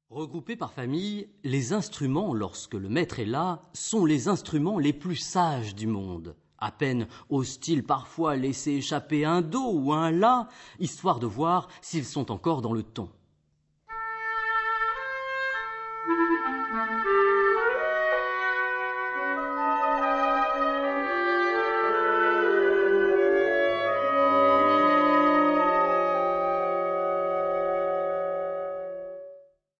Regroupés par famille, les instruments, lorsque le maître est là, sont les instruments les plus sages du monde. À peine osent-ils parfois laisser échapper un do ou un la, histoire de voir s'ils sont encore dans le ton.